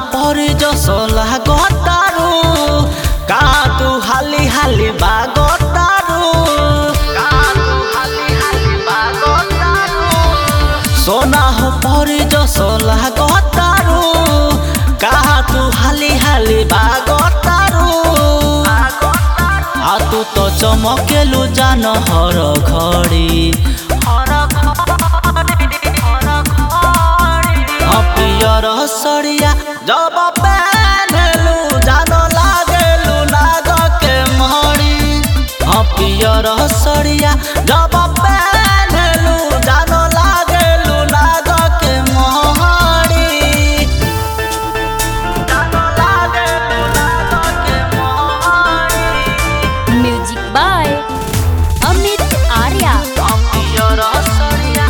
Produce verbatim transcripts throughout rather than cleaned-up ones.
परी जसला गतारू का तू हाली हाली बागतारू का तू हाली हाली बागतारू सोना हो परी जसला गतारू का तू हाली हाली बागतारू आ तू तो चमकेलु जान हर घड़ी पियर सड़िया जब पहनलू जान लागेलू नाग के मड़ी पियर सड़िया जब पहनलू जान लागेलू नाग के मड़ी जान लागेलू नाग के मड़ी। Music by Amit Arya. पियर सड़िया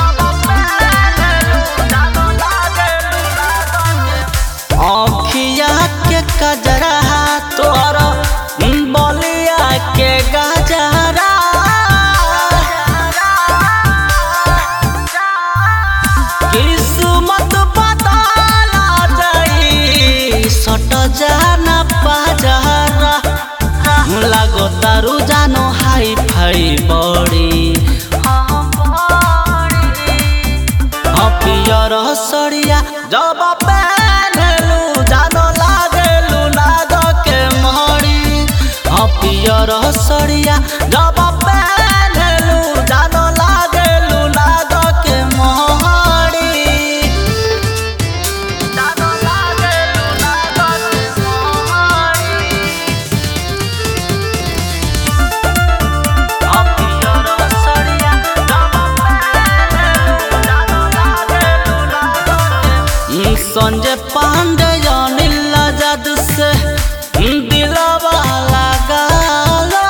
अखिया के कजरा तोर बलिया के गजरा किस्मत बदला जाई सट जाना पाजरा लागो तारू जानो हाई फाई बड़ी पियर सड़िया जब पहनलू जान लागेलू नाग के मड़ी पियर सड़िया जब पहनलू जान लागेलू नाग के मड़ी जान लागेलू नाग के मड़ी। पियर सड़िया जब पहनलू जान लागेलू नाग के संजय पांडे अनिल आजाद से दिलवा लगाला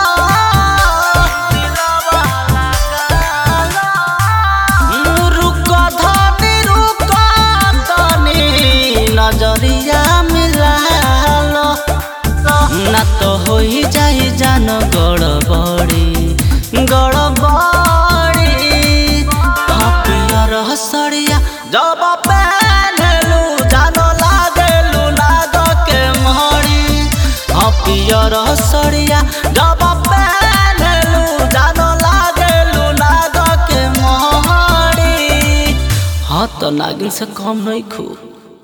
रुक धनी रुक तनी नजरिया मिलालो ना तो होई जाई जान गड़बड़ी गड़बड़ी पियर सड़िया जब पहनलू जान लागेलू नाग के मड़ी पियर सड़िया जब पहनलू जान लागेलू नाग के मड़ी। हाँ तो नागिन से कम नहीं खू।